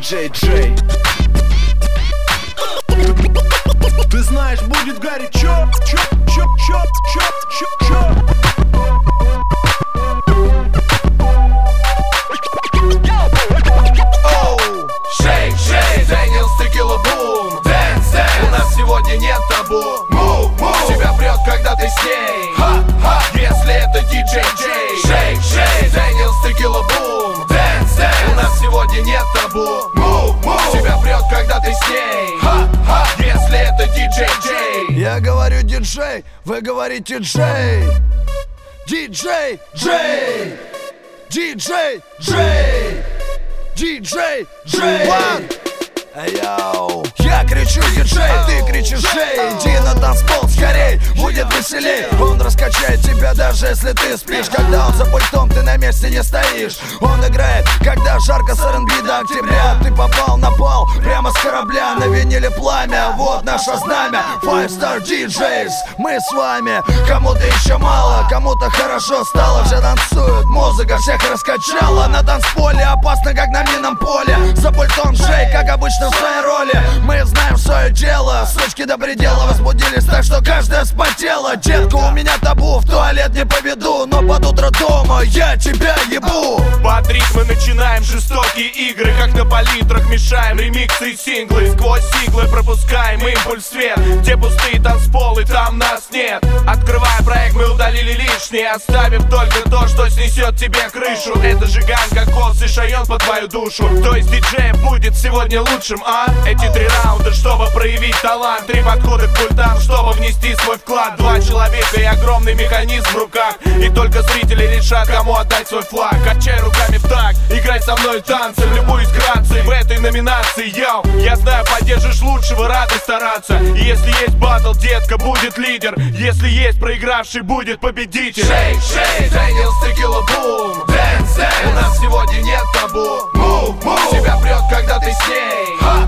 DJ J. Ты знаешь, будет горячо. Шейк, Дэниелс, текила, бум. Дэнс, у нас сегодня нет табу. Мув, тебя прет, когда ты с ней. Если это DJ J. Шейк, Дэниелс, текила, бум. Дэнс, у нас сегодня нет табу. Мув, тебя прет, когда ты с ней. Если это DJ J. Я говорю диджей, вы говорите Джей. DJ J. DJ J. DJ J. Йоу. Я кричу диджей, ты кричишь Джей. Иди на танцпол скорей, будет веселей. Он раскачает тебя, даже если ты спишь. Когда он за пультом, ты на месте не стоишь. Он играет, когда жарко с R&B до октября. Ты попал на пол, прямо с корабля. На виниле пламя, вот наше знамя. Five Star DJs, мы с вами. Кому-то еще мало, кому-то хорошо стало. Все танцуют, музыка всех раскачала. На танцполе опасно, как на минном поле. За пультом Джей, как обычно в своей роли. Мы знаем свое дело, сучки до предела возбудились так, что каждая вспотела. Детка, у меня табу, в туалет не поведу, но под утро дома я тебя ебу. Под ритмы начинаем жестокие игры, как на палитрах мешаем ремиксы и синглы. Сквозь сиглы пропускаем импульс свет, где пустые танцполы, там нас нет. Открывая проект, мы удалили лишнее, оставив только то, что снесет тебе крышу. Это жиган, кокос и шайон по твою душу. Кто из диджеев будет сегодня лучшим, а? Эти 3 раунда, чтобы проявить талант. 3 подхода к пультам, чтобы внести свой вклад. 2 человека и огромный механизм в руках. И только зрители решат, кому отдать свой флаг. Качай руками в такт, играй со мной танцы. Любуюсь грацией в этой номинации. Йоу, я знаю, поддержишь лучшего, рады стараться. И если есть баттл, детка, будет лидер. Если есть проигравший, будет победитель. Шейк, Дэниелс, текила, бум. Дэнс, у нас сегодня нет табу. Мув, тебя прет, когда ты с ней.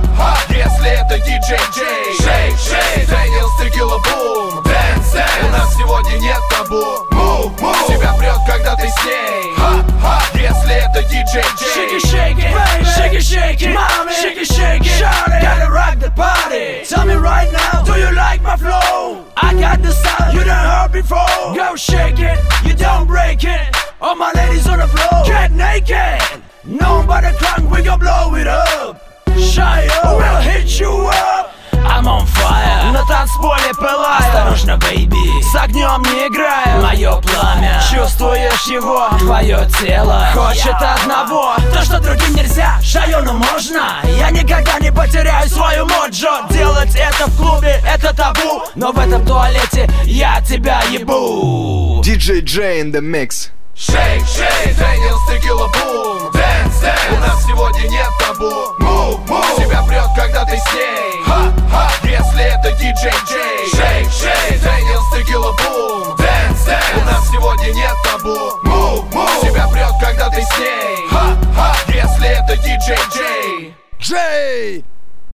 Если это DJ J. Шейк, Дэниелс, текила, бум. Дэнс, у нас сегодня нет табу. Мув, тебя прет, когда ты с ней. Если это DJ J. Shake it, shake it, shake it, shake it, mommy. Shake it, shake it, shawty. Gotta rock the party. Tell me right now, do you like my flow? I got the style you done heard before. Go shake it, you don't break it. All my ladies on the floor, get naked. Nobody crunk, we gon' blow it up. Shy up, we'll hit you up. I'm on fire, на танцполе пылаю. Осторожно, бейби, с огнем не играю. Мое пламя, чувствуешь его? Твое тело хочет одного, то, что другим нельзя, Шайону можно. Я никогда не потеряю свою моджо. Делать это в клубе, это табу. Но в этом туалете я тебя ебу. DJ J in the mix. Шейк, Дэниелс, текила, бум. Дэнс, у нас сегодня нет табу. Мув, тебя прет, когда ты с ней. Если это DJ J. Шейк, Дэниелс, текила, бум. Дэнс, у нас сегодня нет табу.